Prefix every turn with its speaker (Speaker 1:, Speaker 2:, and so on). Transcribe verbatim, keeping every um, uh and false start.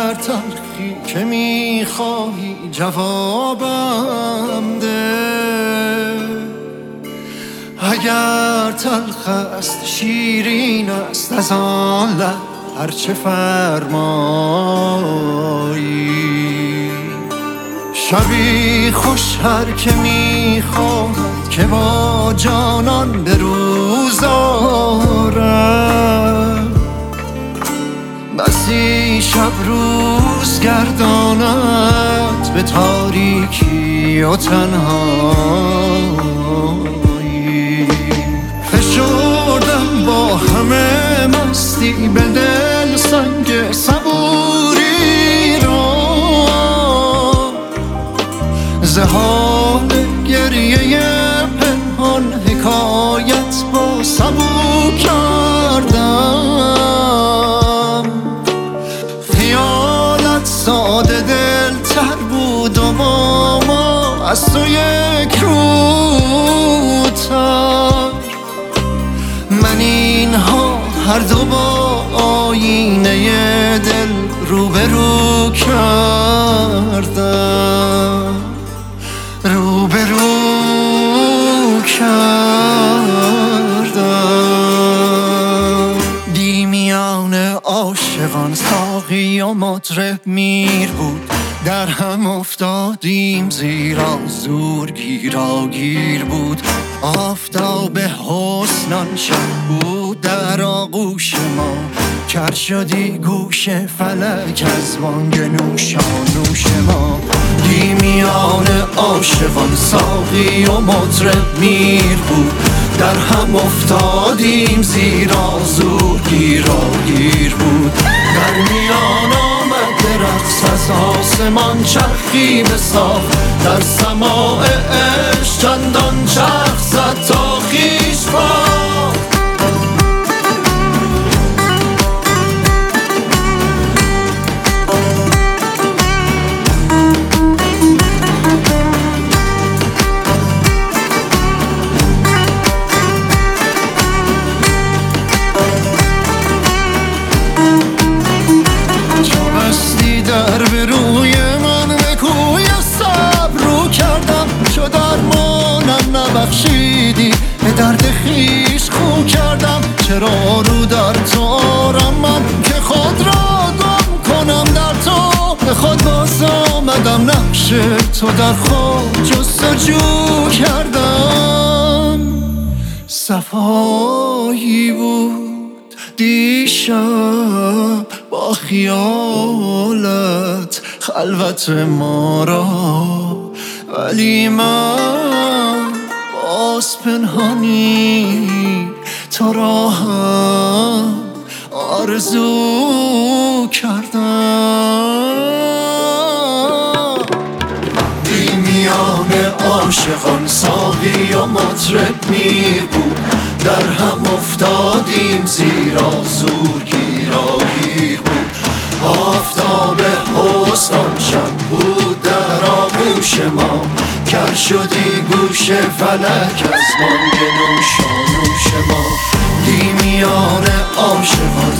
Speaker 1: اگر تلخی که میخواهی جوابم ده، اگر تلخ است شیرین است از آن لب هرچه فرمایی. شبی خوش هر که میخواهد که با جانان به روز آرد، بسی شب روز گرداند به تاریکی و تنهایی. فشردم با همه مستی به دل سنگ صبوری را، ز حال گریه پنهان حکایت با سبو کردم. خیالت ساده دل تر بود و با ما از تو یک روتر. من اینها هر دو با آینه دل روبرو کردم، روبرو کردم. دی میان عاشقان ساقی و مطرب میر بود، در هم افتادیم زیرا زور گیراگیر بود. آفتاب حسنان شب بود در آغوش ما، کر شدی گوش فلک از بانگ نوشانوش ما. دی میان عاشقان ساقی و مطرب میر بود، در هم افتادیم زیرا زور گیراگیر بود. در میان آمد رقص از آسمان چرخی بساخ، در سماع عشق چندان چرخ زد تا خویش باخت. در به روی من به کوی صبر رو کردم، چو درمانم نبخشیدی به درد خیش خو کردم. چرا رو در تو آرم من که خود را گم کنم در تو، به خود باز آمدم نقش تو در خود جستجو کردم. صفایی بود دیشب با خیالت خلوت ما را، ولی من باز پنهانی تو را هم آرزو کردم. دی میان عاشقان ساقی و مطرب میر بود، در هم افتادیم زیرا زور گیراگیر بود. آفتاب حسنان شب بود در آغوش ما، کر شدی گوش فلک از بانگ نوشانوش ما. دی میان عاشقان